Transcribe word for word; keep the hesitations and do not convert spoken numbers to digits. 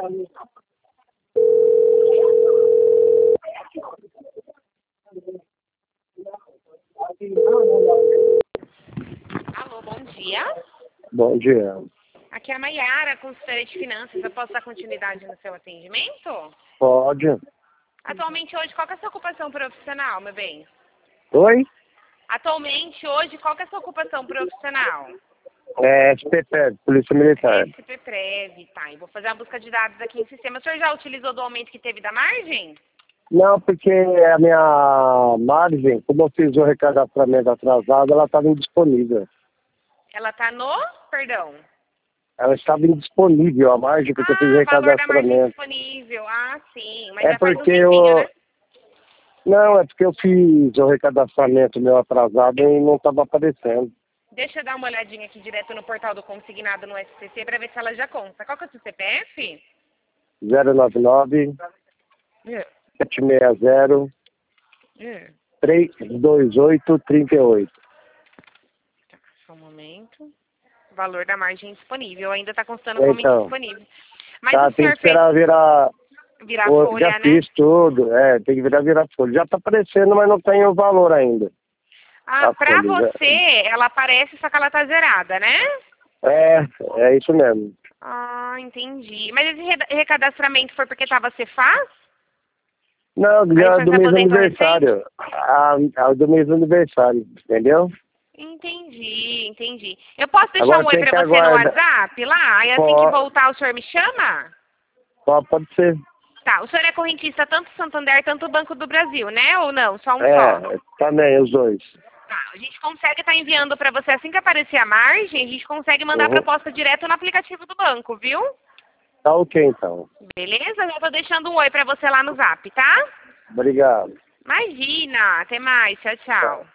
Alô, bom dia. Bom dia. Aqui é a Maiara, consultora de finanças. Eu posso dar continuidade no seu atendimento? Pode. Atualmente, hoje, qual que é a sua ocupação profissional, meu bem? Oi? Atualmente, hoje, qual que é a sua ocupação profissional? É S P P, Polícia Militar. S P Prev, tá. Eu vou fazer a busca de dados aqui em sistema. O senhor já utilizou do aumento que teve da margem? Não, porque a minha margem, como eu fiz o recadastramento atrasado, ela estava indisponível. Ela tá no... Perdão. Ela estava indisponível, a margem, porque eu fiz o Ah, valor da margem recadastramento. disponível. Ah, sim. Mas É já faz um porque tempinho, eu... né? Não, é porque eu fiz o recadastramento meu atrasado e não estava aparecendo. Deixa eu dar uma olhadinha aqui direto no portal do consignado no S C C para ver se ela já conta. Qual que é o seu C P F? zero nove nove, É. sete seis zero, É. três dois oito, três oito. Tá, só um momento. Valor da margem disponível. Ainda está constando como Então, indisponível. Mas tá, o tem senhor que esperar fez virar... virar Pô, folha, já né? fiz tudo, é, tem que virar virar folha. Já tá aparecendo, mas não tem o valor ainda. Ah, A pra folha, já- você, ela aparece, só que ela tá zerada, né? É, é isso mesmo. Ah, entendi. Mas esse re- recadastramento foi porque tava Cefaz? Não, A já licença do mês do aposentou recente? aniversário. A, a do mês do aniversário, entendeu? Entendi, entendi. Eu posso deixar Agora um oi tem que pra você no aguardar. WhatsApp lá? E assim que Pode, voltar o senhor me chama? pode, pode ser. Tá, o senhor é correntista tanto Santander, tanto Banco do Brasil, né? Ou não? Só um só? É, também, os dois. Tá, a gente consegue estar enviando pra você assim que aparecer a margem, a gente consegue mandar a Uhum. proposta direto no aplicativo do banco, viu? Tá ok, então. Beleza? Já tô deixando um oi pra você lá no Zap, tá? Obrigado. Imagina, até mais, tchau, Tchau. tchau.